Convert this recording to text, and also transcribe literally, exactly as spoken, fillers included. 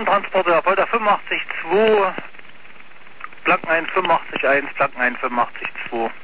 Datentransporter, Volta fünfundachtzig zwei, Planken eins fünfundachtzig eins, Planken eins fünfundachtzig zwei.